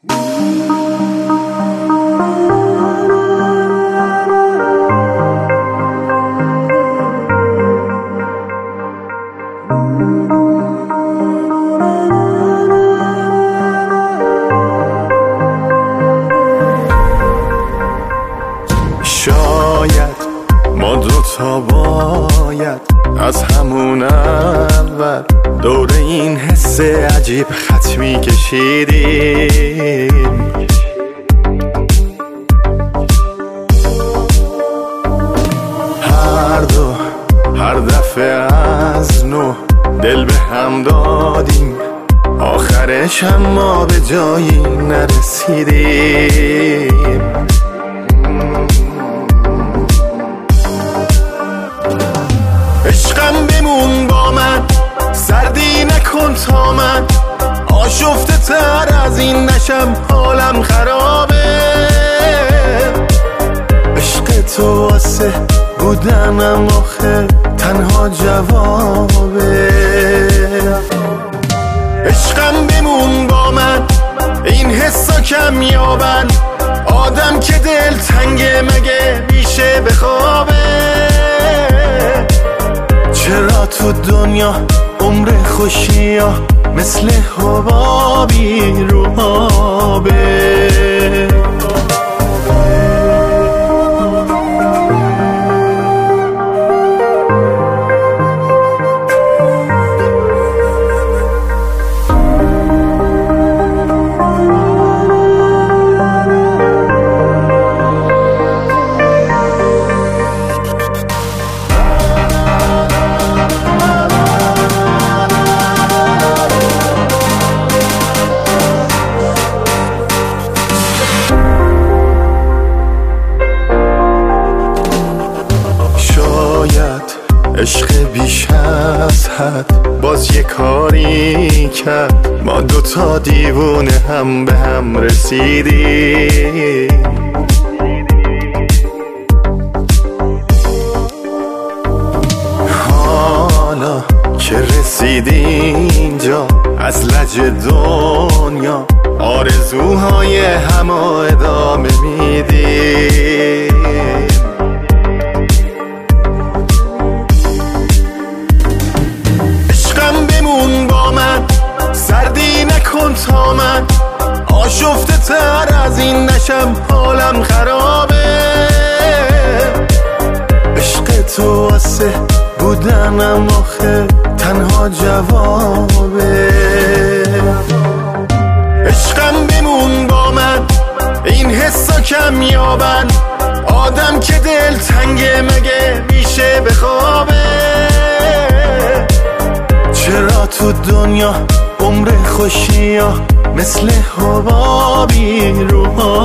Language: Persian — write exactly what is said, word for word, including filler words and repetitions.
شاید ما دوتا باید از همون اول دور این حس عجیب خط می کشیدیم. هر دو هر دفعه از نو دل به هم دادیم، آخرش هم ما به جایی نرسیدیم. عشقم بمون با من، سردی نکن تا من آشفته تر از این نشم، حالم خرابه. عشق تو واسه بودنم آخه تنها جوابه. عشقم بمون با من، این حسا کم یابن، آدم که دل تنگه مگه میشه بخوابه. چرا تو دنیا عمر خوشی ها مثل حبابی رو آبه. عشق بیش از حد باز یه کاری کرد، ما دوتا دیوونه هم به هم رسیدیم. حالا که رسیدی اینجا از لج دنیا، آرزوهای همو ادامه میدیم. سردی نکن تا من آشفته تر از این نشم، حالم خرابه. عشق تو واسه بودنم آخه تنها جوابه. عشقم بمون با من، این حسا کم یابن، آدم که دل تنگه مگه میشه بخوابه. چرا تو دنیا عمر خوشی ها مثل حبابی رو